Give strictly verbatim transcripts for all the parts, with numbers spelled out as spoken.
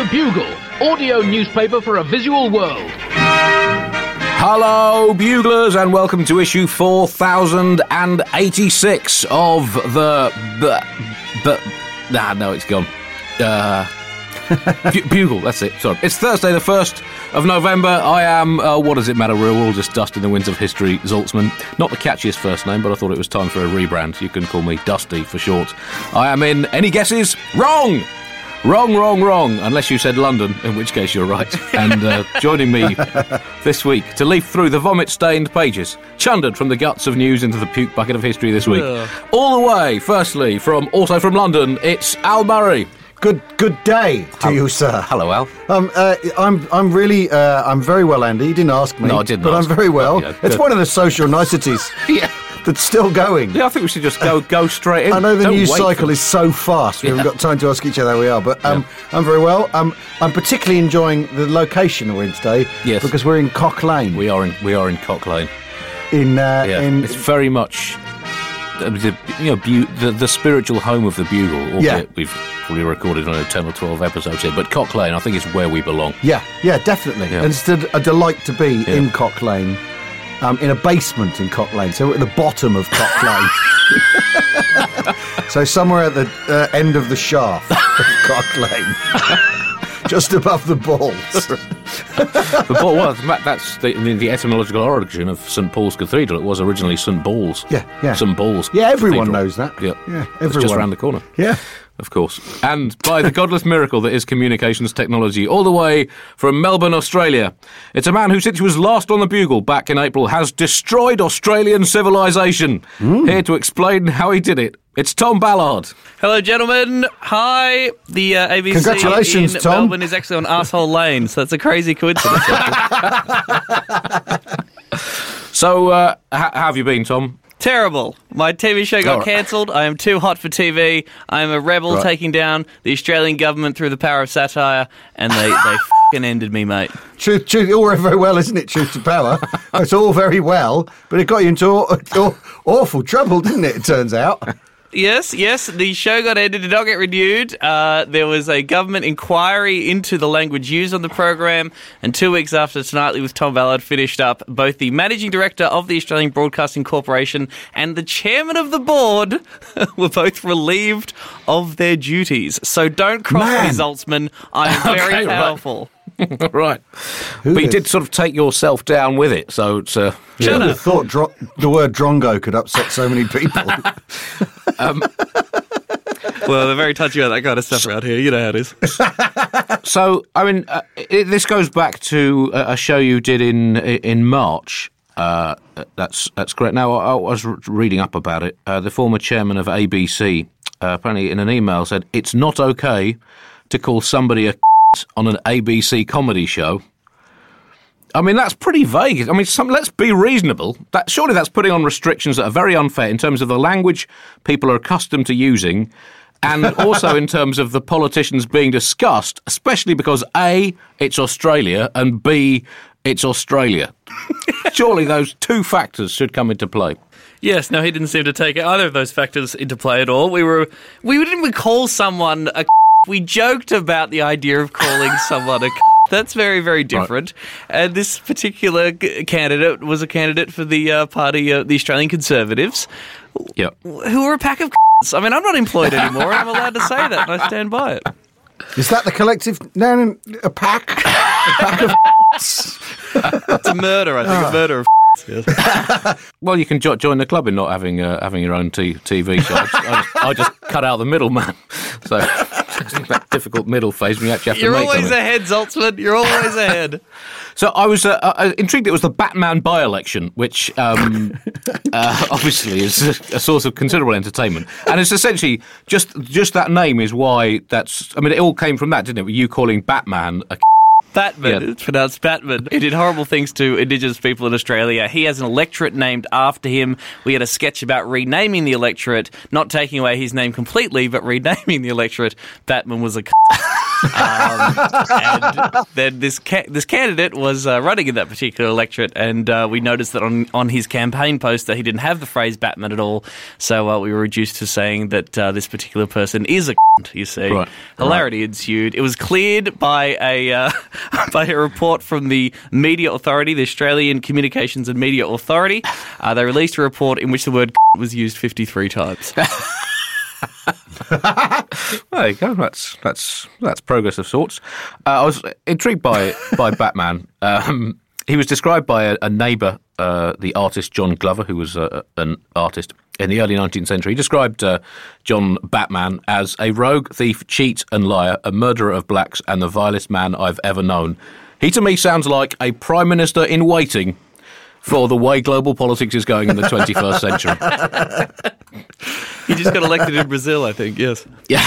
The Bugle, audio newspaper for a visual world. Hello, Buglers, and welcome to issue four thousand eighty-six of the... B- b- nah, no, it's gone. Uh, Bu- Bugle, that's it, sorry. It's Thursday, the first of November. I am, uh, what does it matter, we're all just dust in the winds of history, Zaltzman. Not the catchiest first name, but I thought it was time for a rebrand. You can call me Dusty for short. I am in, any guesses? Wrong! Wrong, wrong, wrong, unless you said London, in which case you're right. And uh, joining me this week to leaf through the vomit-stained pages, chundered from the guts of news into the puke bucket of history this week. Ugh. All the way, firstly, from also from London, it's Al Murray. Good, good day to um, you, sir. Hello, Al. Um, uh, I'm, I'm really, uh, I'm very well, Andy. You didn't ask me. No, I didn't. But ask I'm very well. Yeah, it's one of the social niceties. Yeah. That's still going. Yeah, I think we should just go go straight in. I know the Don't news wait cycle for... is so fast. We yeah. haven't got time to ask each other how we are. But um, yeah. I'm very well. Um, I'm particularly enjoying the location we're in today. Yes. Because we're in Cock Lane. We are in we are in Cock Lane. In uh, yeah. in it's very much the you know bu- the the spiritual home of the Bugle. Albeit yeah. We've probably recorded on ten or twelve episodes here, but Cock Lane I think is where we belong. Yeah. Yeah. Definitely. Yeah. And it's a, a delight to be yeah. in Cock Lane. Um, in a basement in Cock Lane, so we're at the bottom of Cock Lane. So somewhere at the uh, end of the shaft of Cock Lane, just above the balls. The ball, well, that's the, the etymological origin of Saint Paul's Cathedral. It was originally Saint Paul's. Yeah, yeah. Saint Paul's. Yeah, everyone Cathedral. knows that. Yeah, yeah, everyone. everyone. It's just around the corner. Yeah. Of course. And by the godless miracle that is communications technology, all the way from Melbourne, Australia. It's a man who, since he was last on the Bugle back in April, has destroyed Australian civilization. Mm. Here to explain how he did it, it's Tom Ballard. Hello, gentlemen. Hi. The uh, A B C Congratulations, in Tom. Melbourne is actually on Arsehole Lane, so that's a crazy coincidence. So, uh, how have you been, Tom? Terrible. My T V show got right. cancelled. I am too hot for T V. I am a rebel right. taking down the Australian government through the power of satire, and they, they f***ing ended me, mate. Truth, truth, all very well, isn't it? Truth to power. It's all very well, but it got you into aw- aw- awful trouble, didn't it? It turns out. Yes, yes, the show got ended, did not get renewed. Uh, there was a government inquiry into the language used on the program, and two weeks after Tonightly with Tom Ballard finished up, both the managing director of the Australian Broadcasting Corporation and the chairman of the board were both relieved of their duties. So don't cross Man. me, Zaltzman. I am very Okay, right. powerful. Right. Who but you is- did sort of take yourself down with it, so it's... Uh, Who would up. have thought dro- the word drongo could upset so many people? um, Well, they're very touchy about that kind of stuff around here. You know how it is. So, I mean, uh, it, this goes back to a, a show you did in in March. Uh, that's that's correct. Now, I, I was reading up about it. Uh, the former chairman of A B C uh, apparently in an email said it's not okay to call somebody a on an A B C comedy show. I mean, that's pretty vague. I mean, some, let's be reasonable. That surely that's putting on restrictions that are very unfair in terms of the language people are accustomed to using, and also in terms of the politicians being discussed, especially because A, it's Australia, and B, it's Australia. Surely those two factors should come into play. Yes, no, he didn't seem to take either of those factors into play at all. We were, we didn't call someone a. We joked about the idea of calling someone a. That's very, very different. Right. And this particular g- candidate was a candidate for the uh, party, uh, the Australian Conservatives, Yep. who were a pack of. I mean, I'm not employed anymore, and I'm allowed to say that, and I stand by it. Is that the collective? No, no, a pack? A pack of It's a murder, I think, Oh. a murder of. Yes. Well, you can jo- join the club in not having uh, having your own t- TV show. I just, I, just, I just cut out the middleman. So that difficult middle phase when you actually have You're to make always something. ahead, Zaltzman. You're always ahead. So I was uh, uh, intrigued. It was the Batman by-election, which um, uh, obviously is a, a source of considerable entertainment, and it's essentially just just that name is why that's. I mean, it all came from that, didn't it? With you calling Batman a. Batman. Yeah. It's pronounced Batman. He did horrible things to Indigenous people in Australia. He has an electorate named after him. We had a sketch about renaming the electorate, not taking away his name completely, but renaming the electorate. Batman was a c- Um, and then this ca- this candidate was uh, running in that particular electorate, and uh, we noticed that on, on his campaign poster he didn't have the phrase Batman at all, so uh, we were reduced to saying that uh, this particular person is a cunt, you see. Right. Hilarity right. ensued. It was cleared by a, uh, by a report from the Media Authority, the Australian Communications and Media Authority. Uh, they released a report in which the word cunt was used fifty-three times. There you go. That's that's that's progress of sorts. Uh, I was intrigued by by Batman. Um, he was described by a, a neighbour, uh, the artist John Glover, who was uh, an artist in the early nineteenth century. He described uh, John Batman as a rogue, thief, cheat and liar, a murderer of blacks, and the vilest man I've ever known. He to me sounds like a prime minister in waiting for the way global politics is going in the twenty-first century. He just got elected in Brazil, I think, yes. Yeah.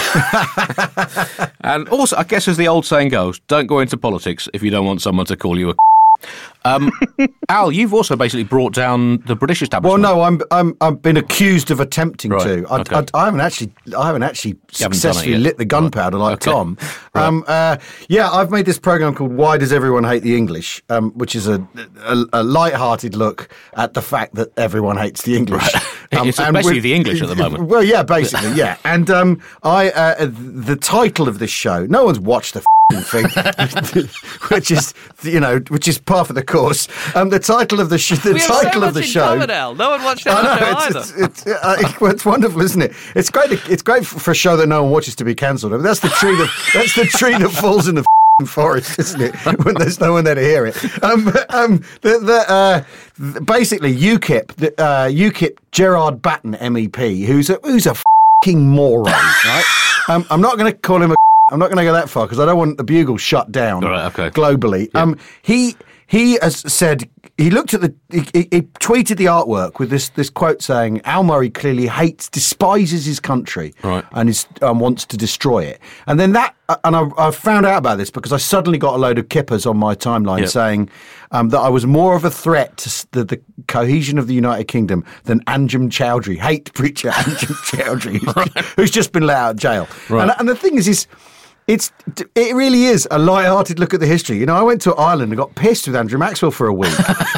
And also, I guess as the old saying goes, don't go into politics if you don't want someone to call you a um, Al, you've also basically brought down the British establishment. Well, no, I'm, I'm, I've been accused of attempting right. to. I, okay. I, I haven't actually, I haven't actually successfully haven't lit the gunpowder right. like okay. Tom. Right. Um, uh, yeah, I've made this program called "Why Does Everyone Hate the English?" Um, which is a, a, a light-hearted look at the fact that everyone hates the English. Right. Um, it's and especially with, the English at the moment. Well, yeah, basically, yeah. And um, I, uh, the title of this show, no one's watched the thing, which is, you know, which is par for the course. Um, the title of the sh- the we title so of the show. Al. No one watched that show either. It's, it's, it's, uh, it, well, it's wonderful, isn't it? It's great. To, it's great for a show that no one watches to be cancelled. I mean, that's the tree that that's the tree that falls in the forest, isn't it? When there's no one there to hear it. Um, um, the, the, uh, basically, UKIP, the, uh, UKIP Gerard Batten M E P, who's a who's a fucking moron, right? Um, I'm not going to call him a. I'm not going to go that far because I don't want the Bugle shut down right, okay. globally. Yeah. Um, he he has said he looked at the he, he tweeted the artwork with this this quote saying Al Murray clearly hates, despises his country, right. and is um, wants to destroy it. And then that and I, I found out about this because I suddenly got a load of kippers on my timeline yep. saying um, that I was more of a threat to the, the cohesion of the United Kingdom than Anjem Chowdhury, hate preacher Anjem Chowdhury, right. who's just been let out of jail. Right. And, and the thing is, is It's it really is a light-hearted look at the history. You know, I went to Ireland and got pissed with Andrew Maxwell for a week,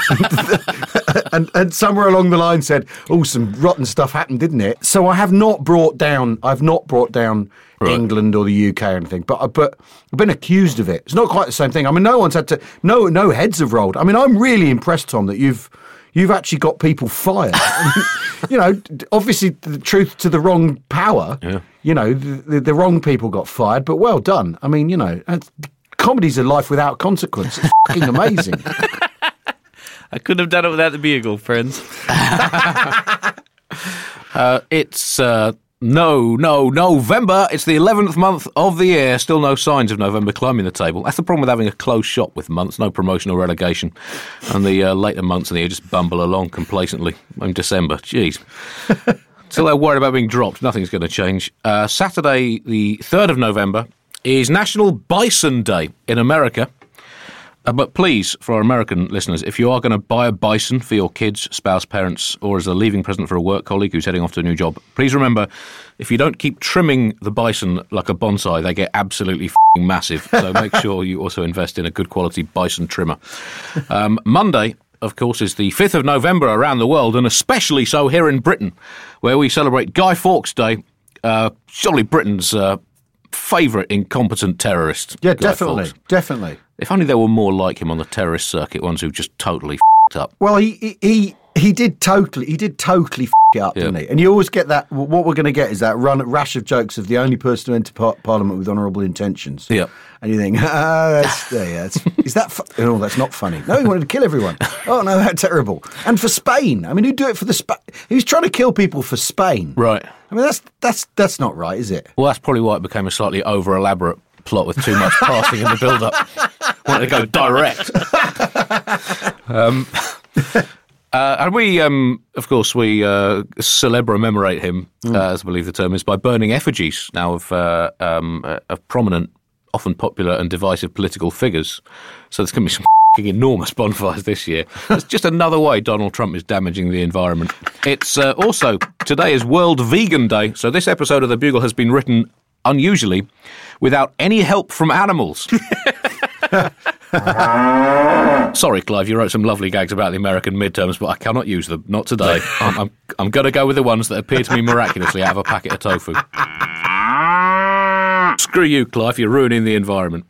and and somewhere along the line said, "Oh, some rotten stuff happened, didn't it?" So I have not brought down. I've not brought down right. England or the U K or anything, but but I've been accused of it. It's not quite the same thing. I mean, no one's had to. No no heads have rolled. I mean, I'm really impressed, Tom, that you've. You've actually got people fired. You know, obviously the truth to the wrong power. Yeah. You know, the, the wrong people got fired, but well done. I mean, you know, comedy's a life without consequence. It's fucking amazing. I couldn't have done it without the Bugle, friends. uh, it's uh, no, no, November. It's the eleventh month of the year. Still no signs of November climbing the table. That's the problem with having a closed shop with months, no promotion or relegation. And the uh, later months of the year just bumble along complacently. In December, jeez. Still they're worried about being dropped. Nothing's going to change. Uh, Saturday, the third of November, is National Bison Day in America. Uh, but please, for our American listeners, if you are going to buy a bison for your kids, spouse, parents, or as a leaving present for a work colleague who's heading off to a new job, please remember, if you don't keep trimming the bison like a bonsai, they get absolutely f***ing massive. So make sure you also invest in a good quality bison trimmer. Um, Monday, of course, is the fifth of November around the world, and especially so here in Britain, where we celebrate Guy Fawkes Day, uh, surely Britain's uh, favourite incompetent terrorist. Yeah, Guy definitely, Fawkes. definitely. If only there were more like him on the terrorist circuit, ones who just totally f***ed up. Well, he he he, he did totally he did totally f*** it up, yeah. didn't he? And you always get that. What we're going to get is that run rash of jokes of the only person who entered par- Parliament with honourable intentions. Yeah. And you think, ah, that's, yeah, yeah, that's, is that, fu- oh, that's not funny. No, he wanted to kill everyone. Oh, no, how terrible. And for Spain. I mean, who'd do it for the, Sp- he was trying to kill people for Spain. Right. I mean, that's, that's, that's not right, is it? Well, that's probably why it became a slightly over-elaborate plot with too much passing in the build-up. Wanted to go direct. um, uh, and we, um, of course, we uh, celebrate him, mm. uh, as I believe the term is, by burning effigies now of, uh, um, uh, of prominent, often popular and divisive political figures. So there's going to be some f***ing enormous bonfires this year. It's just another way Donald Trump is damaging the environment. It's uh, also, today is World Vegan Day, so this episode of The Bugle has been written unusually without any help from animals. Sorry, Clive, you wrote some lovely gags about the American midterms, but I cannot use them. Not today. I'm, I'm, I'm going to go with the ones that appear to me miraculously out of a packet of tofu. Screw you, Clive, you're ruining the environment.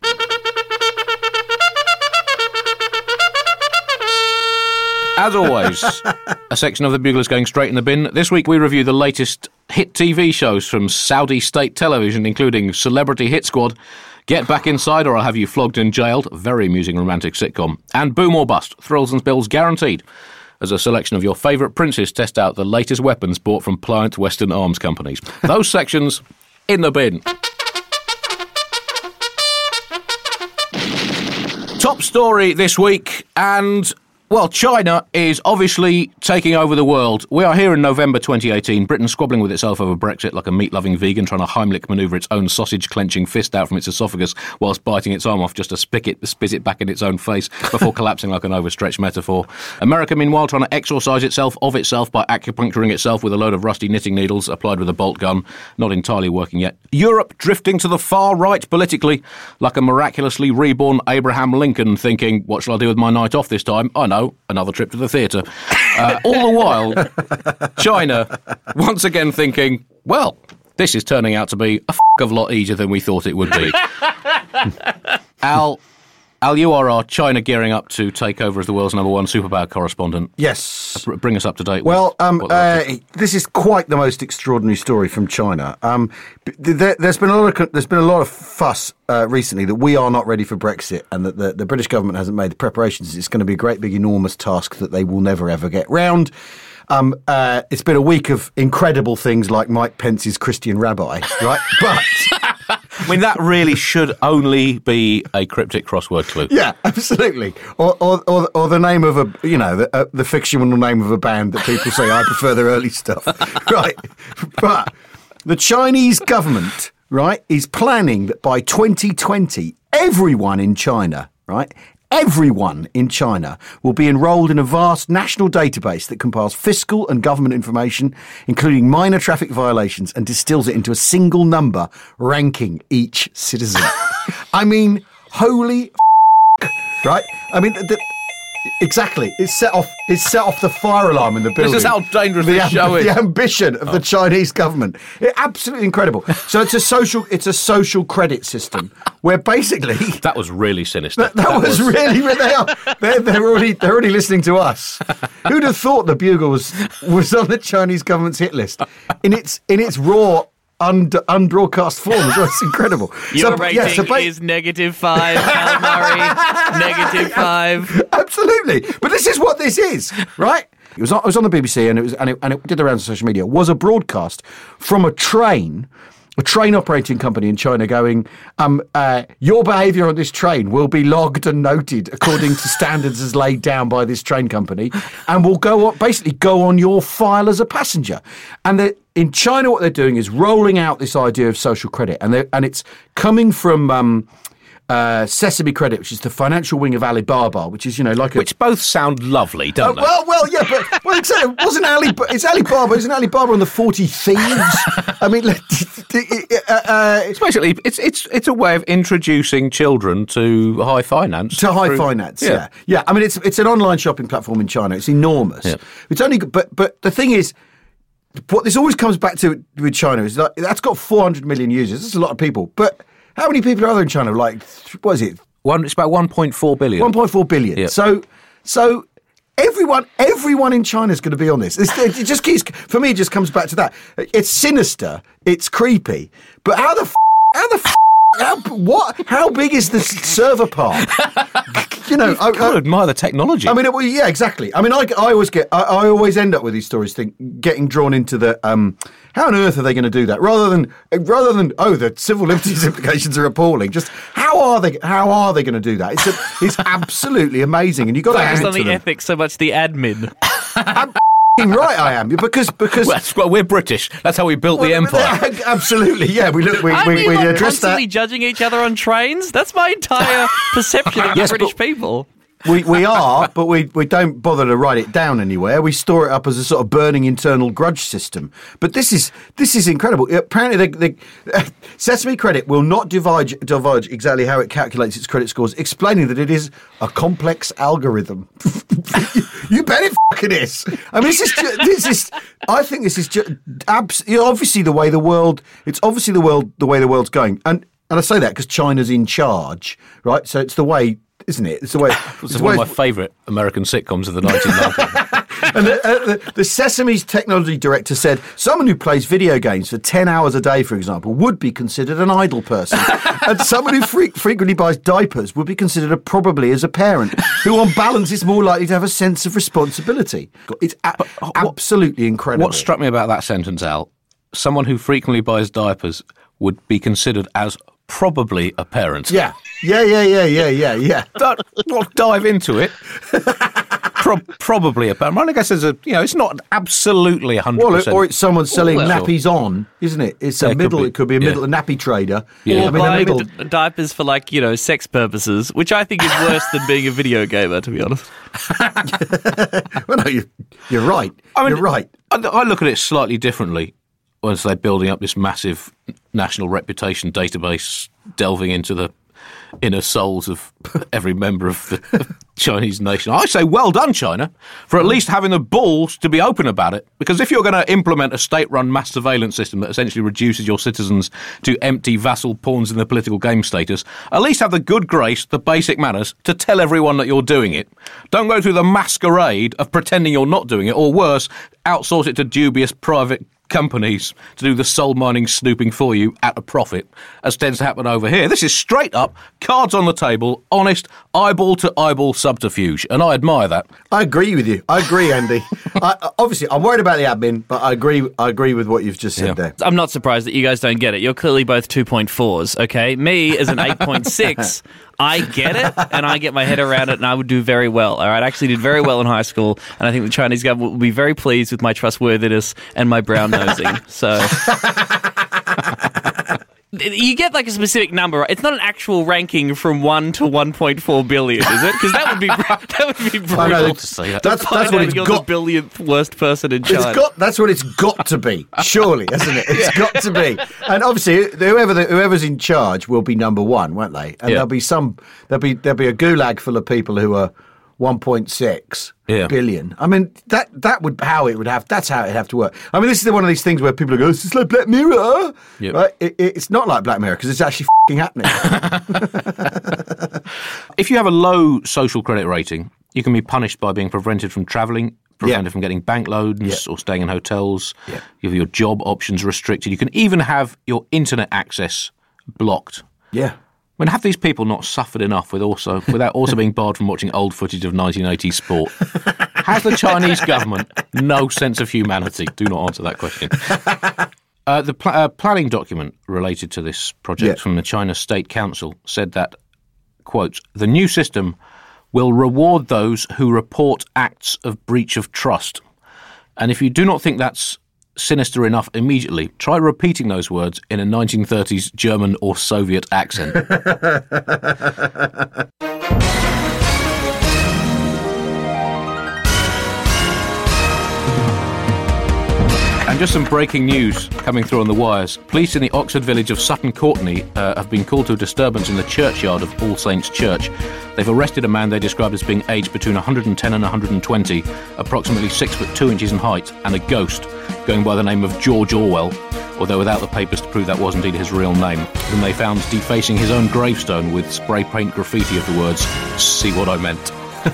As always, a section of the Buglers going straight in the bin. This week we review the latest hit T V shows from Saudi state television, including Celebrity Hit Squad, Get Back Inside or I'll Have You Flogged and Jailed, a very amusing romantic sitcom, and Boom or Bust, Thrills and Spills Guaranteed, as a selection of your favourite princes test out the latest weapons bought from pliant Western arms companies. Those sections in the bin. Top story this week, and... well, China is obviously taking over the world. We are here in November twenty eighteen, Britain squabbling with itself over Brexit like a meat-loving vegan trying to Heimlich manoeuvre its own sausage-clenching fist out from its esophagus whilst biting its arm off just to spick it, spit it back in its own face before collapsing like an overstretched metaphor. America, meanwhile, trying to exorcise itself of itself by acupuncturing itself with a load of rusty knitting needles applied with a bolt gun, not entirely working yet. Europe drifting to the far right politically like a miraculously reborn Abraham Lincoln thinking, what shall I do with my night off this time? I know. Another trip to the theatre. Uh, all the while, China, once again thinking, well, this is turning out to be a f*** of lot easier than we thought it would be. Al, Al, you are our China gearing up to take over as the world's number one superpower correspondent. Yes. Uh, bring us up to date. Well, with um, what they're up uh, this is quite the most extraordinary story from China. Um, there, there's been a lot of there's been a lot of fuss uh, recently that we are not ready for Brexit, and that the, the British government hasn't made the preparations. It's going to be a great, big, enormous task that they will never ever get round. Um, uh, it's been a week of incredible things like Mike Pence's Christian rabbi, right? But. I mean, that really should only be a cryptic crossword clue. Yeah, absolutely. Or, or, or, or the name of a, you know, the, uh, the fictional name of a band that people say, I prefer their early stuff. Right. But the Chinese government, right, is planning that by twenty twenty, everyone in China, right, everyone in China will be enrolled in a vast national database that compiles fiscal and government information, including minor traffic violations, and distills it into a single number, ranking each citizen. I mean, holy f***, right? I mean, the, exactly. It's set off. It's set off the fire alarm in the building. This is how dangerous the, this show is. The ambition of oh. the Chinese government. It, absolutely incredible. So it's a social. It's a social credit system where basically that was really sinister. That, that, that was, was really. They are. They're, they're already. They're already listening to us. Who'd have thought the Bugle was was on the Chinese government's hit list in its in its raw. Und, unbroadcast form as well. It's incredible. Your so, rating yeah, so ba- is negative five, Al Murray, negative five. Absolutely. But this is what this is, right? It was on, it was on the B B C and it was and it, and it did the rounds of social media. It was a broadcast from a train, a train operating company in China going, um, uh, your behaviour on this train will be logged and noted according to standards as laid down by this train company and will go on, basically go on your file as a passenger. And the in China, what they're doing is rolling out this idea of social credit, and and it's coming from um, uh, Sesame Credit, which is the financial wing of Alibaba, which is you know like a, which both sound lovely, don't uh, they? Well, well, yeah, but well, exactly. Wasn't Ali? It's Alibaba. Isn't Alibaba on the forty thieves? I mean, uh, uh, it's basically it's it's it's a way of introducing children to high finance. To high through, finance, yeah. yeah, yeah. I mean, it's it's an online shopping platform in China. It's enormous. Yeah. It's only, but but the thing is. What this always comes back to with China is that that's got four hundred million users. That's a lot of people. But how many people are there in China? Like, what is it? One, it's about one point four billion. one point four billion. Yep. So, so everyone, everyone in China is going to be on this. It's, it just keeps, for me, it just comes back to that. It's sinister. It's creepy. But how the, f- how the, f- how, what, how big is this server park? You know, I, I admire the technology. I mean, it, well, yeah, exactly. I mean, I, I always get, I, I always end up with these stories, think, getting drawn into the, um, how on earth are they going to do that? Rather than, rather than, oh, the civil liberties implications are appalling. Just how are they, how are they going to do that? It's, a, it's absolutely amazing, and you got to answer Focused on the them. ethics, so much the admin. I'm right, I am because because well, well, we're British. That's how we built well, the empire. Absolutely, yeah. We look, we Aren't we, we, we like address constantly that. judging each other on trains. That's my entire perception of yes, British but, people. We we are, but we, we don't bother to write it down anywhere. We store it up as a sort of burning internal grudge system. But this is this is incredible. Apparently, the, the uh, Sesame Credit will not divulge, divulge exactly how it calculates its credit scores, explaining that it is a complex algorithm. You bet it fucking is. I mean, this is ju- this is. I think this is ju- abs- obviously the way the world. It's obviously the world the way the world's going, and and I say that because China's in charge, right? So it's the way. Isn't it? It's the way. It's one of my favourite American sitcoms of the nineteen nineties. And the, uh, the, the Sesame's technology director said someone who plays video games for ten hours a day, for example, would be considered an idle person. And someone who fre- frequently buys diapers would be considered a probably as a parent, who on balance is more likely to have a sense of responsibility. It's a- what, absolutely incredible. What struck me about that sentence, Al, someone who frequently buys diapers would be considered as probably a parent. Yeah, yeah, yeah, yeah, yeah, yeah, yeah. Don't, we'll dive into it. Pro- probably a parent. I guess there's a, you know, it's not absolutely one hundred percent. Well, or it's someone selling well, nappies on, isn't it? It's a Yeah, it could middle, be. it could be a Yeah. middle, a nappy trader. Yeah. Or I mean, a buy middle. d- diapers for, like, you know, sex purposes, which I think is worse than being a video gamer, to be honest. Well, no, you, you're right. I mean, you're right. I, I look at it slightly differently once they're building up this massive national reputation database, delving into the inner souls of every member of the Chinese nation. I say well done, China, for at least having the balls to be open about it. Because if you're going to implement a state-run mass surveillance system that essentially reduces your citizens to empty vassal pawns in the political game status, at least have the good grace, the basic manners, to tell everyone that you're doing it. Don't go through the masquerade of pretending you're not doing it, or worse, outsource it to dubious private companies to do the soul mining snooping for you at a profit, as tends to happen over here. This is straight up, cards on the table, honest, eyeball to eyeball subterfuge, and I admire that. I agree with you. I agree, Andy. I, obviously, I'm worried about the admin, but I agree. I agree with what you've just said Yeah. there. I'm not surprised that you guys don't get it. You're clearly both two point fours, okay? Me, as an eight point six, I get it, and I get my head around it, and I would do very well, all right? I actually did very well in high school, and I think the Chinese government will be very pleased with my trustworthiness and my brown nosing, so... You get like a specific number, right? It's not an actual ranking from one to one point four billion, is it? Because that would be that would be brutal. I know, to see that. That's, Find that's what out it's you're got. the billionth worst person in China. It's got. That's what it's got to be. Surely, hasn't it? It's got to be. And obviously, whoever the, whoever's in charge will be number one, won't they? And Yeah. there'll be some. There'll be there'll be a gulag full of people who are one point six Yeah. billion. I mean, that that would how it would have. That's how it'd have to work. I mean, this is one of these things where people go, "It's just like Black Mirror," Yep. right? It, it, it's not like Black Mirror because it's actually f***ing happening. If you have a low social credit rating, you can be punished by being prevented from travelling, prevented Yeah. from getting bank loans Yeah. or staying in hotels. Yeah. You have your job options restricted. You can even have your internet access blocked. Yeah. I mean, have these people not suffered enough with also without also being barred from watching old footage of nineteen eighties sport? Has the Chinese government no sense of humanity? Do not answer that question. Uh, the pl- uh, planning document related to this project Yeah. from the China State Council said that, quote, the new system will reward those who report acts of breach of trust. And if you do not think that's sinister enough immediately, try repeating those words in a nineteen thirties German or Soviet accent. And just some breaking news coming through on the wires. Police in the Oxford village of Sutton Courtenay uh, have been called to a disturbance in the churchyard of All Saints Church. They've arrested a man they described as being aged between one hundred ten and one hundred twenty, approximately six foot two inches in height, and a ghost going by the name of George Orwell, although without the papers to prove that was indeed his real name, whom they found defacing his own gravestone with spray paint graffiti of the words, "See what I meant."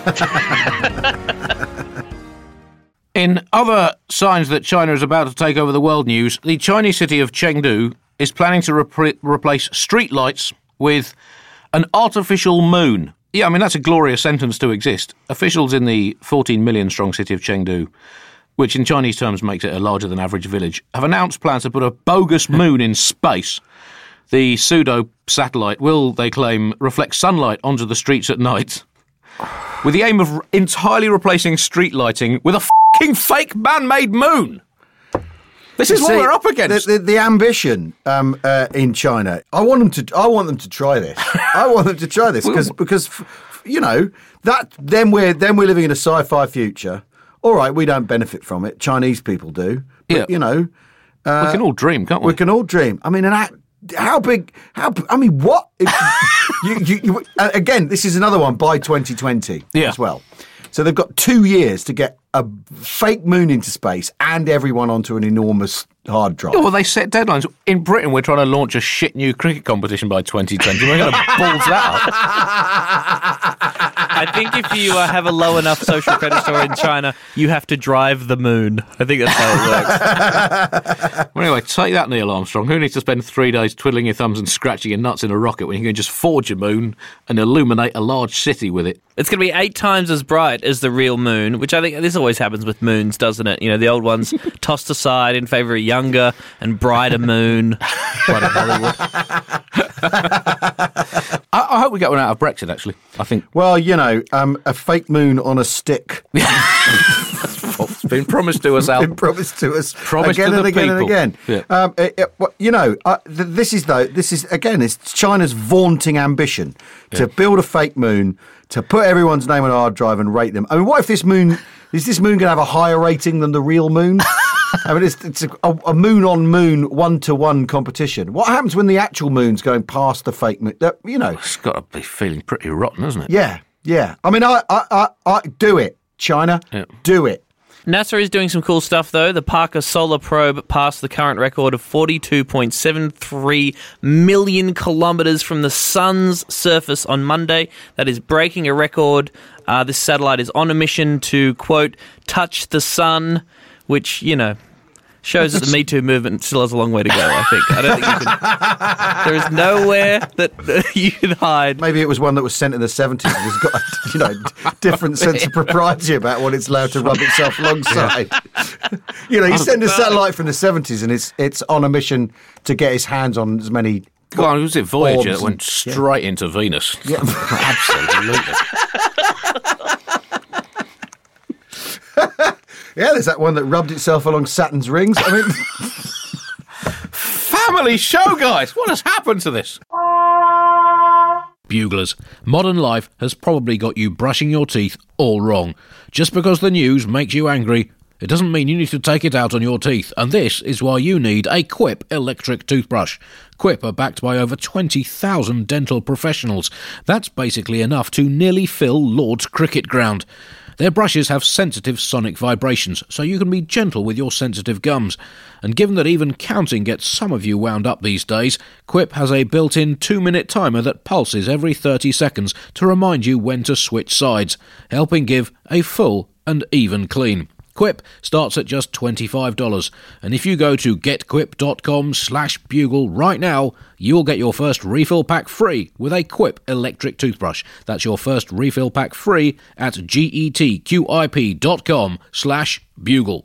In other signs that China is about to take over the world news, the Chinese city of Chengdu is planning to repre- replace street lights with an artificial moon. Yeah, I mean, that's a glorious sentence to exist. Officials in the fourteen million strong city of Chengdu, which in Chinese terms makes it a larger than average village, have announced plans to put a bogus moon in space. The pseudo-satellite will, they claim, reflect sunlight onto the streets at night, with the aim of entirely replacing street lighting with a f***ing fake man-made moon. This is what See, we're up against. The, the, the ambition um, uh, in China. I want them to. I want them to try this. I want them to try this because because f- you know, that then we're then we're living in a sci-fi future. All right, we don't benefit from it. Chinese people do. But, Yeah. you know, uh, we can all dream, can't we? we can all dream. I mean, and how, how big? How I mean, what? you, you, you, uh, again, this is another one by twenty twenty Yeah. as well. So they've got two years to get a fake moon into space and everyone onto an enormous hard drive. Yeah, well, they set deadlines. In Britain, we're trying to launch a shit new cricket competition by twenty twenty. We're going to balls that up. I think if you uh, have a low enough social credit score in China, you have to drive the moon. I think that's how it works. Well, anyway, take that, Neil Armstrong. Who needs to spend three days twiddling your thumbs and scratching your nuts in a rocket when you can just forge a moon and illuminate a large city with it? It's going to be eight times as bright as the real moon, which I think this always happens with moons, doesn't it? You know, the old ones tossed aside in favour of a younger and brighter moon. Brighter Hollywood. I, I hope we get one out of Brexit, actually. I think Well, you know, um, a fake moon on a stick it's been promised to us, Al. been promised to us Promised again to and the again and people. again. Yeah. Um, it, it, well, you know, uh, th- this is though. This is again. It's China's vaunting ambition to build a fake moon, to put everyone's name on a hard drive and rate them. I mean, what if this moon is this moon going to have a higher rating than the real moon? I mean, it's, it's a, a moon on moon one to one competition. What happens when the actual moon's going past the fake moon? Uh, you know, It's got to be feeling pretty rotten, hasn't it? yeah, yeah. I mean, I, I, I, I do it, China, Yeah. do it. NASA is doing some cool stuff, though. The Parker Solar Probe passed the current record of forty-two point seven three million kilometres from the sun's surface on Monday. That is breaking a record. Uh, this satellite is on a mission to, quote, touch the sun, which, you know, shows that the Me Too movement still has a long way to go, I think. I don't think you can... There is nowhere that, that you can hide. Maybe it was one that was sent in the seventies and has got a, you know, different sense of propriety about what it's allowed to rub itself alongside. You know, you send a satellite from the seventies and it's it's on a mission to get its hands on as many. Well, was it Voyager Orbs that went and- straight into Venus? Yeah. Absolutely. Yeah, there's that one that rubbed itself along Saturn's rings. I mean, Family show, guys! What has happened to this? Buglers, modern life has probably got you brushing your teeth all wrong. Just because the news makes you angry, it doesn't mean you need to take it out on your teeth, and this is why you need a Quip electric toothbrush. Quip are backed by over twenty thousand dental professionals. That's basically enough to nearly fill Lord's cricket ground. Their brushes have sensitive sonic vibrations, so you can be gentle with your sensitive gums. And given that even counting gets some of you wound up these days, Quip has a built-in two-minute timer that pulses every thirty seconds to remind you when to switch sides, helping give a full and even clean. Quip starts at just twenty-five dollars, and if you go to getquip.com slash bugle right now, you'll get your first refill pack free with a Quip electric toothbrush. That's your first refill pack free at getquip.com slash bugle.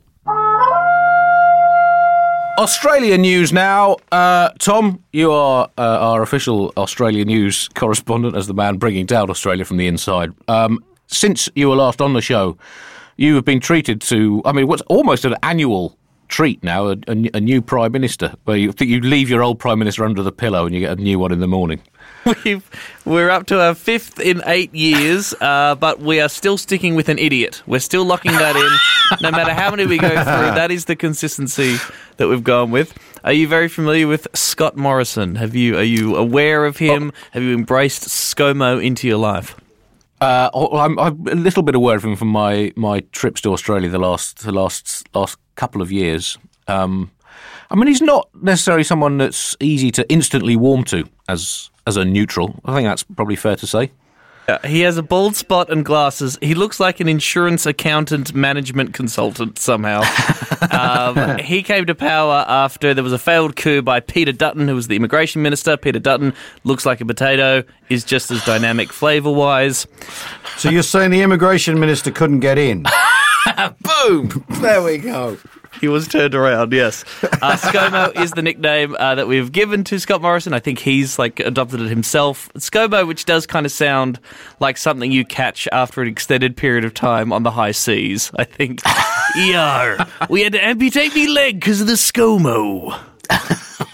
Australia news now. Uh, Tom, you are uh, our official Australia news correspondent as the man bringing down Australia from the inside. Um, since you were last on the show, you have been treated to, I mean, what's almost an annual treat now, a, a, a new Prime Minister, where you think you leave your old Prime Minister under the pillow and you get a new one in the morning. We've, we're up to our fifth in eight years, uh, but we are still sticking with an idiot. We're still locking that in. No matter how many we go through, that is the consistency that we've gone with. Are you very familiar with Scott Morrison? Have you? Are you aware of him? Oh. Have you embraced ScoMo into your life? Uh, I'm, I'm a little bit aware of him from my, my trips to Australia the last the last last couple of years. Um, I mean, he's not necessarily someone that's easy to instantly warm to as as a neutral. I think that's probably fair to say. Yeah, he has a bald spot and glasses. He looks like an insurance accountant management consultant somehow. um, he came to power after there was a failed coup by Peter Dutton, who was the immigration minister. Peter Dutton looks like a potato, is just as dynamic flavour-wise. so you're saying the immigration minister couldn't get in? Boom! There we go. He was turned around, yes. Uh, ScoMo is the nickname uh, that we've given to Scott Morrison. I think he's like adopted it himself. ScoMo, which does kind of sound like something you catch after an extended period of time on the high seas, I think. Yar, we had to amputate me leg because of the ScoMo.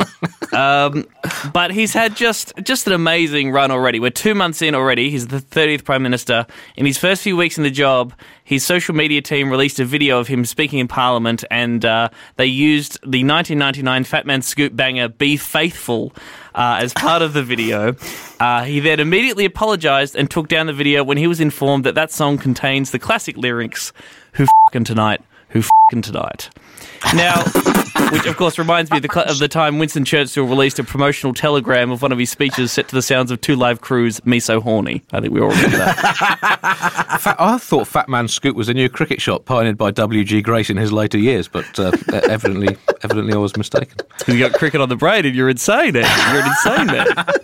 Um, but he's had just just an amazing run already. We're two months in already. He's the thirtieth Prime Minister. In his first few weeks in the job, his social media team released a video of him speaking in Parliament, and uh, they used the nineteen ninety-nine Fat Man Scoop banger Be Faithful uh, as part of the video. Uh, he then immediately apologised and took down the video when he was informed that that song contains the classic lyrics, "Who f***ing tonight, who f***ing tonight." Now, which of course reminds me of the, cl- of the time Winston Churchill released a promotional telegram of one of his speeches set to the sounds of Two Live Crew's Me So Horny. I think we all remember that. Fat, I thought Fat Man Scoop was a new cricket shot pioneered by W G Grace in his later years, but uh, evidently evidently I was mistaken. You got cricket on the brain and you're insane, Ed. You're an insane man.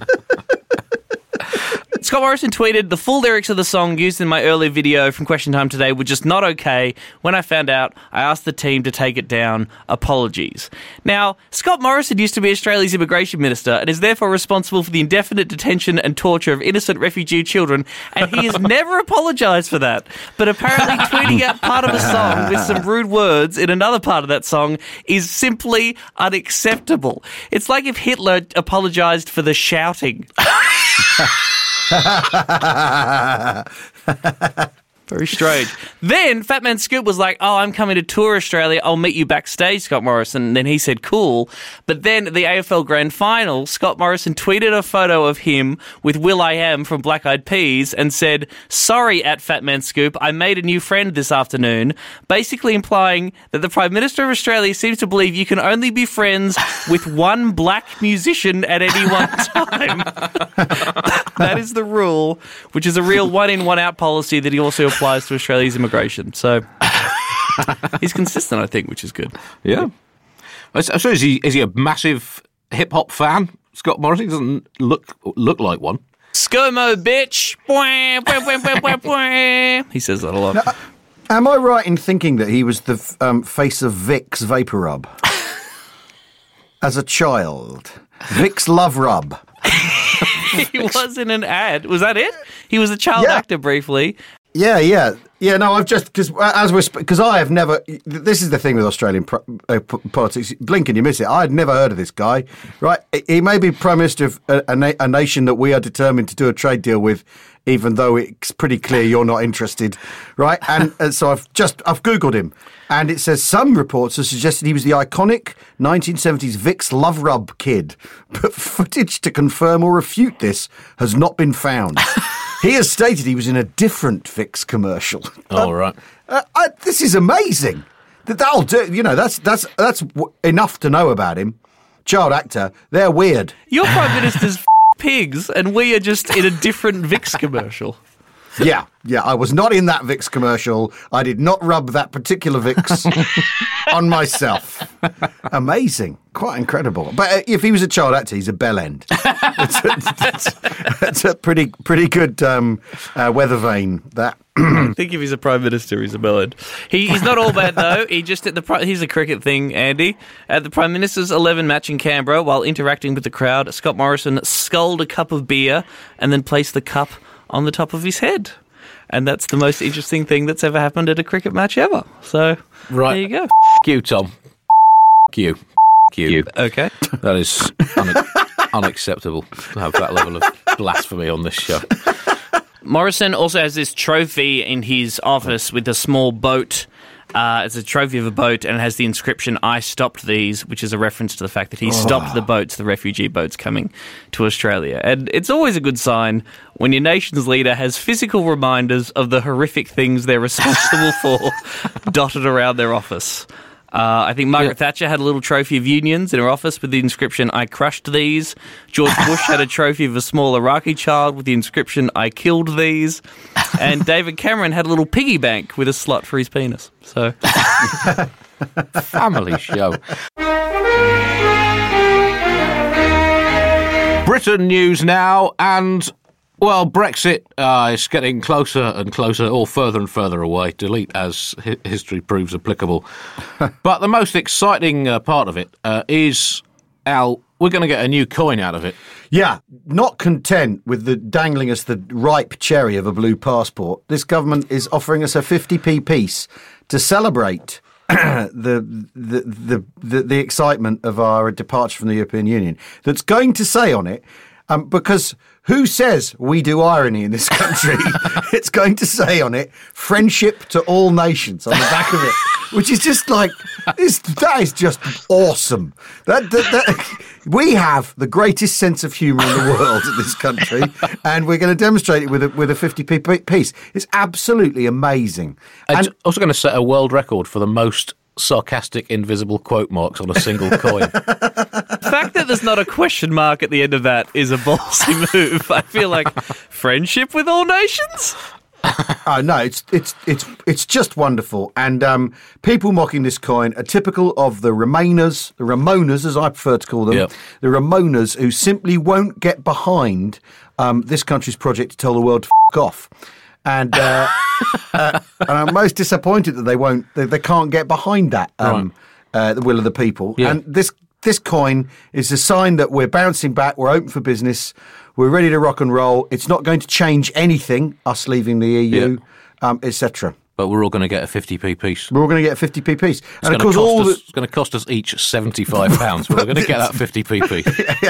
Scott Morrison tweeted, "The full lyrics of the song used in my earlier video from Question Time today were just not okay. When I found out, I asked the team to take it down. Apologies." Now, Scott Morrison used to be Australia's immigration minister and is therefore responsible for the indefinite detention and torture of innocent refugee children, and he has never apologised for that. But apparently tweeting out part of a song with some rude words in another part of that song is simply unacceptable. It's like if Hitler apologised for the shouting. Very strange. Then Fat Man Scoop was like, "Oh, I'm coming to tour Australia. I'll meet you backstage, Scott Morrison." And then he said, "Cool." But then at the A F L Grand Final, Scott Morrison tweeted a photo of him with will.i.am from Black Eyed Peas and said, "Sorry, at Fat Man Scoop, I made a new friend this afternoon," basically implying that the Prime Minister of Australia seems to believe you can only be friends with one black musician at any one time. That is the rule, which is a real one-in, one-out policy that he also applies to Australia's immigration. So he's consistent, I think, which is good. Yeah. I s- I suppose, is he, is he a massive hip-hop fan, Scott Morrison? He doesn't look look like one. ScoMo, bitch! He says that a lot. Now, am I right in thinking that he was the f- um, face of Vicks Vapor Rub? As a child. Vicks Love Rub. He was in an ad. Was that it? He was a child Yeah. actor briefly. Yeah, yeah. Yeah, no, I've just, because as we're, because I have never, this is the thing with Australian pro, uh, p- politics, blink and you miss it. I had never heard of this guy, right? He may be Prime Minister of a, a, na- a nation that we are determined to do a trade deal with, even though it's pretty clear you're not interested, right? And, and so I've just, I've Googled him, and it says some reports have suggested he was the iconic nineteen seventies Vicks Love Rub kid, but footage to confirm or refute this has not been found. He has stated he was in a different Vicks commercial. All right. Uh, I, this is amazing. That that'll do. You know, that's that's that's w- enough to know about him. Child actor. They're weird. Your Prime Minister's f- pigs, and we are just in a different Vicks commercial. Yeah, yeah. I was not in that Vicks commercial. I did not rub that particular Vicks on myself. Amazing. Quite incredible. But uh, if he was a child actor, he's a bell end. It's a, it's, it's a pretty pretty good um, uh, weather vane, that. I think if he's a Prime Minister, he's a bellend. He, he's not all bad, though. He just at the pri- here's a cricket thing, Andy. At the Prime Minister's eleven match in Canberra, while interacting with the crowd, Scott Morrison sculled a cup of beer and then placed the cup on the top of his head. And that's the most interesting thing that's ever happened at a cricket match ever. So, Right. there you go. F*** you, Tom. F*** you. F*** you. Okay. That is un- unacceptable to have that level of blasphemy on this show. Morrison also has this trophy in his office with a small boat. Uh, it's a trophy of a boat, and it has the inscription, "I stopped these," which is a reference to the fact that he stopped the boats, the refugee boats coming to Australia. And it's always a good sign when your nation's leader has physical reminders of the horrific things they're responsible for dotted around their office. Uh, I think Margaret yeah. Thatcher had a little trophy of unions in her office with the inscription, "I crushed these." George Bush had a trophy of a small Iraqi child with the inscription, "I killed these." And David Cameron had a little piggy bank with a slot for his penis. So, Family show. Britain news now, and well, Brexit uh, is getting closer and closer, or further and further away. Delete as hi- history proves applicable. But the most exciting uh, part of it uh, is, Al, we're going to get a new coin out of it. Yeah, not content with the dangling us the ripe cherry of a blue passport, this government is offering us a fifty p piece to celebrate the, the the the the excitement of our departure from the European Union, that's going to say on it, um, because who says we do irony in this country? It's going to say on it, friendship to all nations on the back of it, which is just like, this, that is just awesome. That, that, that we have the greatest sense of humour in the world in this country, and we're going to demonstrate it with a, with a fifty p piece. It's absolutely amazing. It's And also going to set a world record for the most sarcastic invisible quote marks on a single coin. The fact that there's not a question mark at the end of that is a ballsy move. I feel like friendship with all nations? Oh no, it's it's it's it's just wonderful, and um, people mocking this coin are typical of the Remainers, the Ramonas, as I prefer to call them, Yep. the Ramonas, who simply won't get behind um, this country's project to tell the world to f*** off. And, uh, uh, and I'm most disappointed that they won't, they, they can't get behind that, um, uh, the will of the people. Yeah. And this this coin is a sign that we're bouncing back, we're open for business, we're ready to rock and roll. It's not going to change anything, us leaving the E U, Yeah. um, et cetera. But we're all going to get a fifty p piece. We're all going to get a fifty p piece. It's And of going, course, to all cost the, us, it's going to cost us each seventy-five pounds. We're going to get that fifty p piece.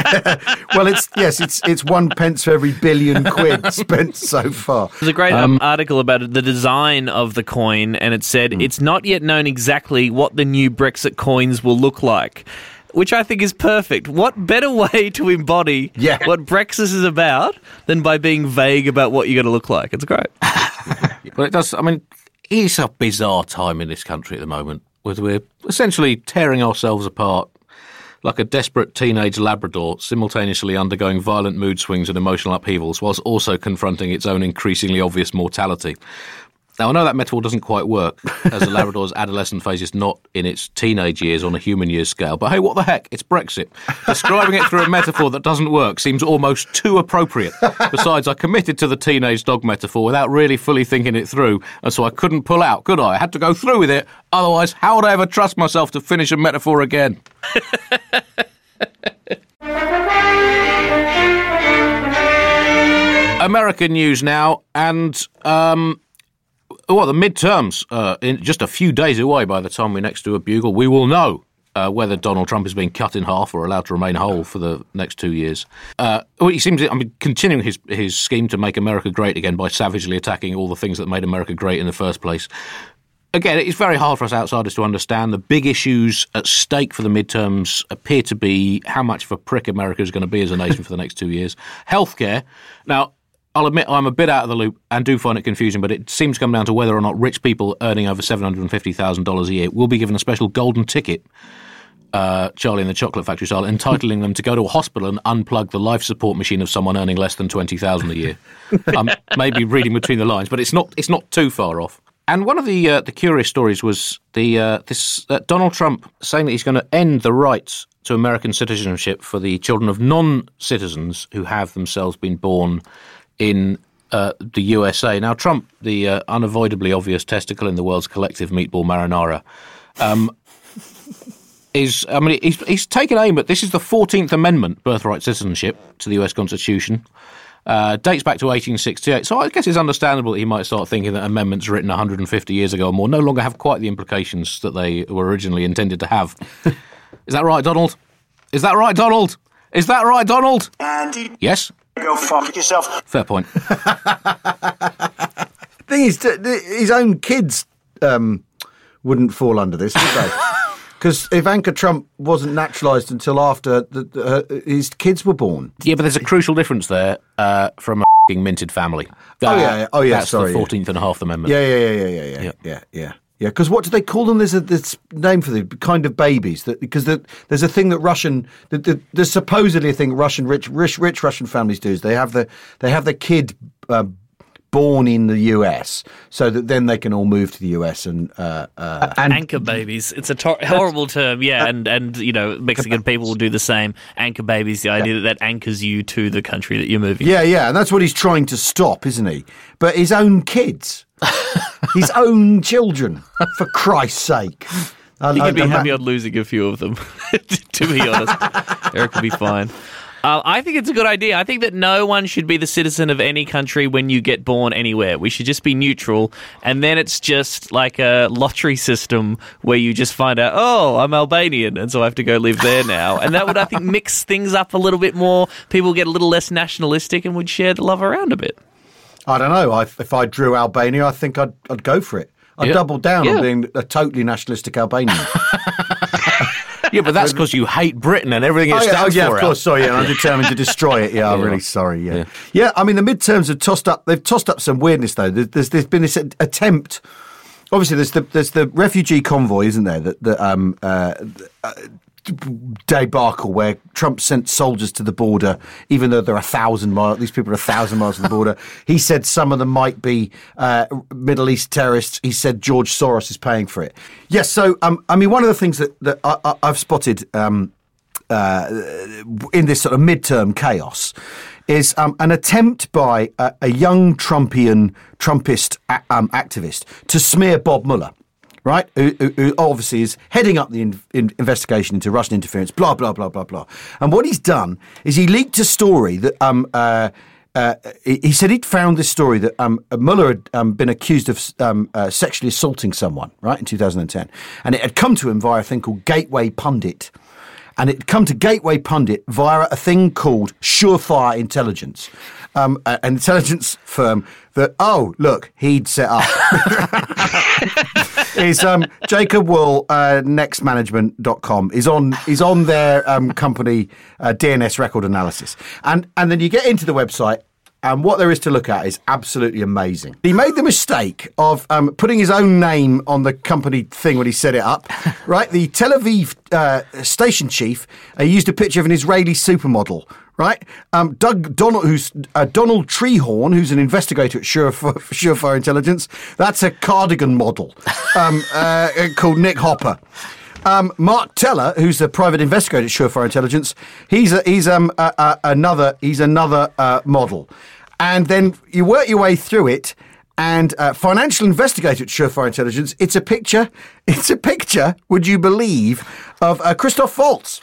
well, it's yes, it's it's one pence for every billion quid spent so far. There's a great um, article about the design of the coin, and it said Hmm. it's not yet known exactly what the new Brexit coins will look like, which I think is perfect. What better way to embody Yeah. what Brexit is about than by being vague about what you're going to look like? It's great. But it does, I mean, it's a bizarre time in this country at the moment, where we're essentially tearing ourselves apart like a desperate teenage Labrador, simultaneously undergoing violent mood swings and emotional upheavals, whilst also confronting its own increasingly obvious mortality. Now, I know that metaphor doesn't quite work, as the Labrador's adolescent phase is not in its teenage years on a human years scale. But hey, what the heck? It's Brexit. Describing it through a metaphor that doesn't work seems almost too appropriate. Besides, I committed to the teenage dog metaphor without really fully thinking it through, and so I couldn't pull out, could I? I had to go through with it. Otherwise, how would I ever trust myself to finish a metaphor again? American news now, and... um. Well, the midterms, uh, in just a few days away by the time we next do a bugle, we will know uh, whether Donald Trump is being cut in half or allowed to remain whole for the next two years. Uh, well, he seems, I mean, continuing his, his scheme to make America great again by savagely attacking all the things that made America great in the first place. Again, it's very hard for us outsiders to understand. The big issues at stake for the midterms appear to be how much of a prick America is going to be as a nation for the next two years. Healthcare. Now, I'll admit I'm a bit out of the loop and do find it confusing, but it seems to come down to whether or not rich people earning over seven hundred fifty thousand dollars a year will be given a special golden ticket, uh, Charlie and the Chocolate Factory style, entitling them to go to a hospital and unplug the life support machine of someone earning less than twenty thousand dollars a year. I'm maybe reading between the lines, but it's not it's not too far off. And one of the uh, the curious stories was the uh, this uh, Donald Trump saying that he's going to end the rights to American citizenship for the children of non-citizens who have themselves been born in uh, the U S A. Now, Trump, the uh, unavoidably obvious testicle in the world's collective meatball marinara, um, is, I mean, he's, he's taken aim at, this is the fourteenth Amendment, birthright citizenship to the U S Constitution, uh, dates back to eighteen sixty-eight. So I guess it's understandable that he might start thinking that amendments written one hundred fifty years ago or more no longer have quite the implications that they were originally intended to have. Is that right, Donald? Is that right, Donald? Is that right, Donald? Andy, Yes? go fuck yourself. Fair point. Thing is, th- th- his own kids um, wouldn't fall under this, would they? Because Ivanka Trump wasn't naturalised until after the, the, uh, his kids were born. Yeah, but there's a crucial difference there uh, from a f***ing minted family. Oh, yeah, yeah. Oh, yeah, That's sorry, the yeah. fourteenth and a half Amendment. Yeah, yeah, yeah, yeah, yeah, yeah, Yeah. yeah, yeah. Yeah, because what do they call them? There's a this name for the kind of babies that because the, there's a thing that Russian that the, there's supposedly a thing Russian rich rich rich Russian families do is they have the they have the kid uh, born in the U S so that then they can all move to the U S and uh, uh, and Anchor babies. It's a tor- horrible term, yeah, and, and, you know, Mexican people will do the same. Anchor babies, the idea that that anchors you to the country that you're moving. yeah, yeah, and that's what he's trying to stop, isn't he? But his own kids, his own children, for Christ's sake. He could be happy on losing a few of them, to be honest. Eric will be fine. Uh, I think it's a good idea. I think that no one should be the citizen of any country when you get born anywhere. We should just be neutral, and then it's just like a lottery system where you just find out, oh, I'm Albanian, and so I have to go live there now. And that would, I think, mix things up a little bit more. People get a little less nationalistic and would share the love around a bit. I don't know. I, if I drew Albania, I think I'd, I'd go for it. I'd Yeah. double down Yeah. on being a totally nationalistic Albanian. Yeah, but that's because you hate Britain and everything it Oh, yeah, oh, stands yeah, for. of Al. course. Sorry, yeah, I'm determined to destroy it. Yeah, I'm really sorry. Yeah. yeah, I mean, the midterms have tossed up. They've tossed up some weirdness though. There's, there's, there's been this attempt. Obviously, there's the there's the refugee convoy, isn't there? That the um uh, uh, debacle where Trump sent soldiers to the border, even though they're a thousand miles. These people are a thousand miles from the border. He said some of them might be uh, Middle East terrorists. He said George Soros is paying for it. Yes. So um, I mean, one of the things that that I, I, I've spotted um, uh, in this sort of midterm chaos is um, an attempt by a, a young Trumpian Trumpist a, um, activist to smear Bob Mueller. Right, who, who, who obviously is heading up the in, in investigation into Russian interference, blah, blah, blah, blah, blah. And what he's done is he leaked a story that um, uh, uh, he, he said he'd found this story that um, Mueller had um, been accused of um, uh, sexually assaulting someone, right, in two thousand ten. And it had come to him via a thing called Gateway Pundit. And it had come to Gateway Pundit via a thing called Surefire Intelligence, um, an intelligence firm that, oh, look, he'd set up. is um, Jacob Wool, uh, next management dot com, is on is on their um, company uh, D N S record analysis. And, and then you get into the website, and what there is to look at is absolutely amazing. He made the mistake of um, putting his own name on the company thing when he set it up, right? The Tel Aviv uh, station chief uh, used a picture of an Israeli supermodel, right? Um, Doug Donald, who's uh, Donald Treehorn, who's an investigator at Surefire, Surefire Intelligence. That's a cardigan model um, uh, called Nick Hopper. Um, Mark Teller, who's a private investigator at Surefire Intelligence, he's a, he's um a, a, another he's another uh, model, and then you work your way through it. And uh, financial investigator at Surefire Intelligence, it's a picture. It's a picture. Would you believe of uh, Christoph Waltz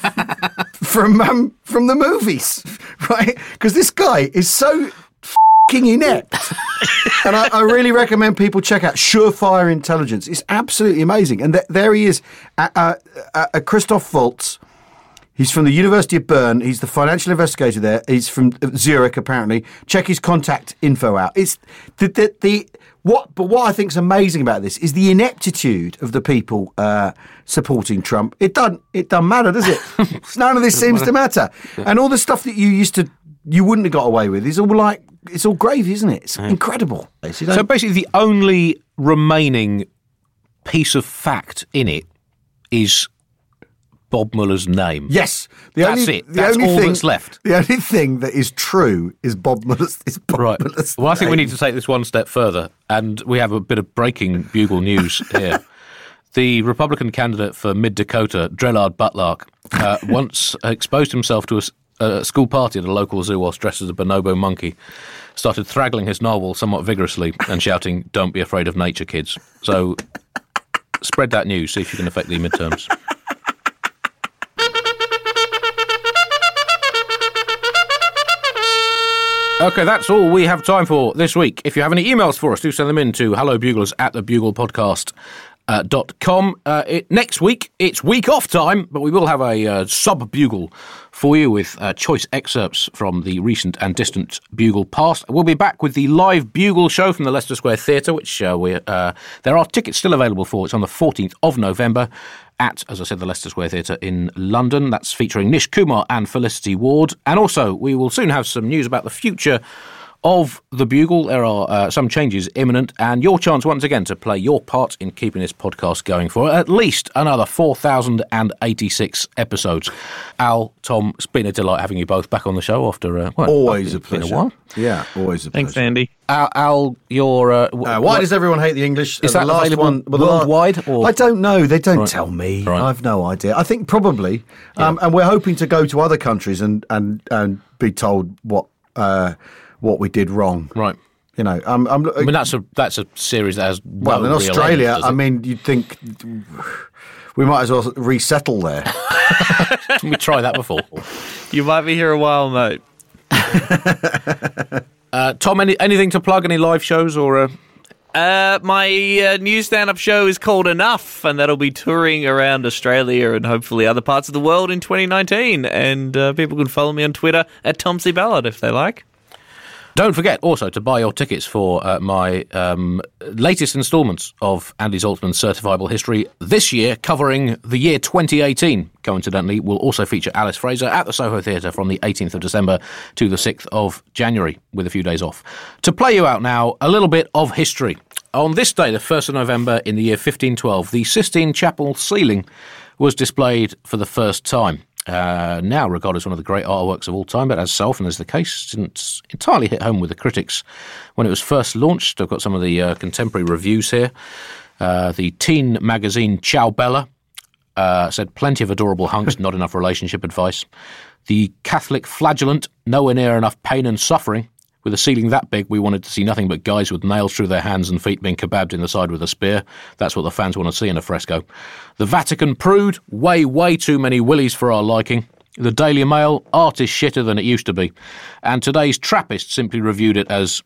from um, from the movies, right? Because this guy is so fucking inept. And I, I really recommend people check out Surefire Intelligence. It's absolutely amazing. And th- there he is, uh, uh, uh, Christoph Waltz. He's from the University of Bern. He's the financial investigator there. He's from Zurich, apparently. Check his contact info out. It's the, the, the what, but what I think is amazing about this is the ineptitude of the people uh, supporting Trump. It doesn't, it doesn't matter, does it? None of this seems to matter. And all the stuff that you used to, you wouldn't have got away with is all like, it's all gravy, isn't it? It's yeah. incredible. So basically, the only remaining piece of fact in it is Bob Mueller's name. Yes, the that's only, it. The That's only all thing, that's left. The only thing that is true is Bob Mueller's. Is Bob Right. Mueller's Well, I think we name. need to take this one step further, and we have a bit of breaking Bugle news here. The Republican candidate for Mid Dakota, Drellard Butlark, uh, once exposed himself to a, a school party at a local zoo whilst dressed as a bonobo monkey, started thraggling his narwhal somewhat vigorously and shouting, "Don't be afraid of nature, kids." So spread that news, see if you can affect the midterms. Okay, that's all we have time for this week. If you have any emails for us, do send them in to hellobuglers at the bugle podcast dot com. Uh, it, next week, it's week off time, but we will have a uh, sub-bugle for you with uh, choice excerpts from the recent and distant Bugle past. We'll be back with the live Bugle show from the Leicester Square Theatre, which uh, we uh, there are tickets still available for. It's on the fourteenth of November at, as I said, the Leicester Square Theatre in London. That's featuring Nish Kumar and Felicity Ward. And also, we will soon have some news about the future of the Bugle. There are uh, some changes imminent, and your chance once again to play your part in keeping this podcast going for at least another four thousand eighty-six episodes. Al, Tom, it's been a delight having you both back on the show after uh, well, Always been, a pleasure. Been a while. Yeah, always a Thanks, pleasure. Andy. Al, Al your uh, w- Uh, why what- does everyone hate the English? Is Uh, that the last available one, well, the la- worldwide, or- I don't know. They don't Right. tell me. Right. I've no idea. I think probably, um, and we're hoping to go to other countries and and and be told what uh, what we did wrong. Right. You know, um, I'm. I mean, that's a that's a series that has Well, no in real Australia, end, does I it? mean, you'd think we might as well resettle there. We try that before. You might be here a while, mate. uh, Tom, any, anything to plug? Any live shows or? Uh... Uh, my uh, new stand-up show is called Enough, and that'll be touring around Australia and hopefully other parts of the world in twenty nineteen. And uh, people can follow me on Twitter at Tom C. Ballard if they like. Don't forget also to buy your tickets for uh, my um, latest instalments of Andy Zaltzman's Certifiable History this year, covering the year twenty eighteen. Coincidentally, will also feature Alice Fraser at the Soho Theatre from the eighteenth of December to the sixth of January, with a few days off. To play you out now, a little bit of history. On this day, the first of November in the year fifteen twelve, the Sistine Chapel ceiling was displayed for the first time. Uh, now regarded as one of the great artworks of all time, but as so often is the case, didn't entirely hit home with the critics when it was first launched. I've got some of the uh, contemporary reviews here. Uh, the teen magazine Ciao Bella uh, said plenty of adorable hunks, not enough relationship advice. The Catholic Flagellant, nowhere near enough pain and suffering. With a ceiling that big, we wanted to see nothing but guys with nails through their hands and feet being kebabbed in the side with a spear. That's what the fans want to see in a fresco. The Vatican Prude, way, way too many willies for our liking. The Daily Mail, art is shitter than it used to be. And today's Trappist simply reviewed it as...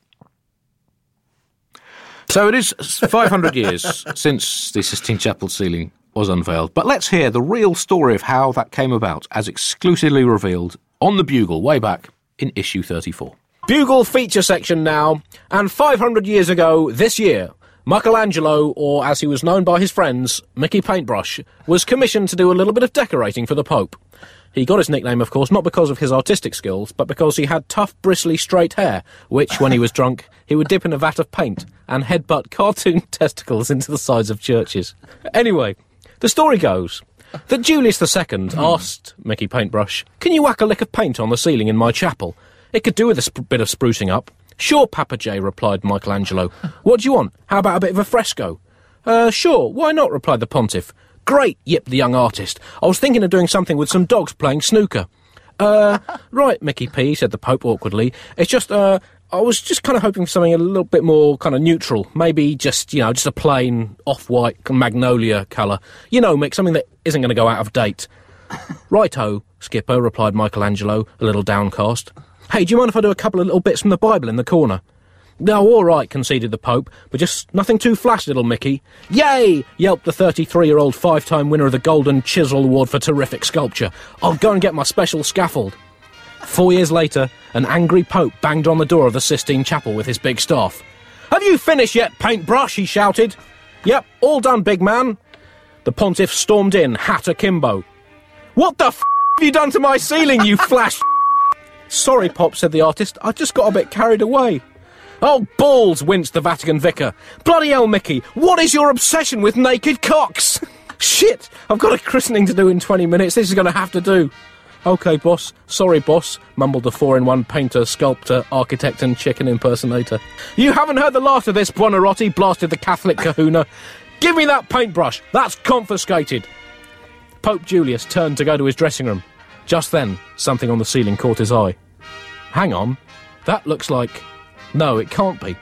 So it is five hundred years since the Sistine Chapel ceiling was unveiled. But let's hear the real story of how that came about, as exclusively revealed on the Bugle way back in issue thirty-four. Bugle feature section now, and five hundred years ago this year, Michelangelo, or as he was known by his friends, Mickey Paintbrush, was commissioned to do a little bit of decorating for the Pope. He got his nickname, of course, not because of his artistic skills, but because he had tough, bristly, straight hair, which, when he was drunk, he would dip in a vat of paint and headbutt cartoon testicles into the sides of churches. Anyway, the story goes that Julius the Second asked Mickey Paintbrush, "Can you whack a lick of paint on the ceiling in my chapel? It could do with a sp- bit of sprucing up." "Sure, Papa J," replied Michelangelo. "What do you want? How about a bit of a fresco?" Uh, sure, why not?" replied the pontiff. "Great," yipped the young artist. "I was thinking of doing something with some dogs playing snooker." Uh, right, Mickey P," said the Pope awkwardly. "It's just, uh, I was just kind of hoping for something a little bit more kind of neutral. Maybe just, you know, just a plain off-white magnolia colour. You know, Mick, something that isn't going to go out of date." "Righto, Skipper," replied Michelangelo, a little downcast. "Hey, do you mind if I do a couple of little bits from the Bible in the corner?" "No, all right," conceded the Pope, "but just nothing too flash, little Mickey." "Yay!" yelped the thirty-three-year-old five-time winner of the Golden Chisel Award for terrific sculpture. "I'll go and get my special scaffold." Four years later, an angry Pope banged on the door of the Sistine Chapel with his big staff. "Have you finished yet, Paintbrush?" he shouted. "Yep, all done, big man." The pontiff stormed in, hat akimbo. "What the f*** have you done to my ceiling, you flash?" "Sorry, Pop," said the artist. "I just got a bit carried away." "Oh, balls," winced the Vatican vicar. "Bloody hell, Mickey, what is your obsession with naked cocks?" "Shit, I've got a christening to do in twenty minutes. This is going to have to do." "OK, boss. Sorry, boss," mumbled the four-in-one painter, sculptor, architect and chicken impersonator. "You haven't heard the last of this, Buonarroti," blasted the Catholic kahuna. "Give me that paintbrush. That's confiscated." Pope Julius turned to go to his dressing room. Just then, something on the ceiling caught his eye. "Hang on, that looks like... No, it can't be.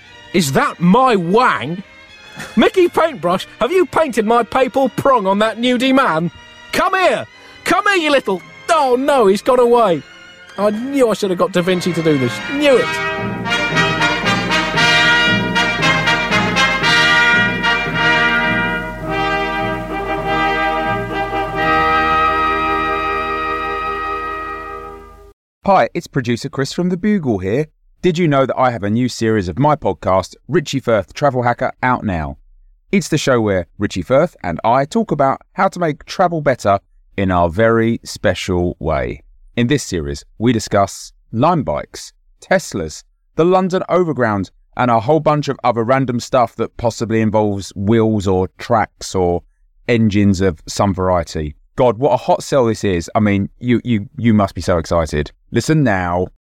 Is that my wang? Mickey Paintbrush, have you painted my papal prong on that nudie man? Come here! Come here, you little... Oh no, he's got away. I knew I should have got Da Vinci to do this. Knew it." Hi, it's producer Chris from The Bugle here. Did you know that I have a new series of my podcast, Richie Firth Travel Hacker, out now? It's the show where Richie Firth and I talk about how to make travel better in our very special way. In this series, we discuss Lime bikes, Teslas, the London Overground, and a whole bunch of other random stuff that possibly involves wheels or tracks or engines of some variety. God, what a hot sell this is. I mean, you you you must be so excited. Listen now.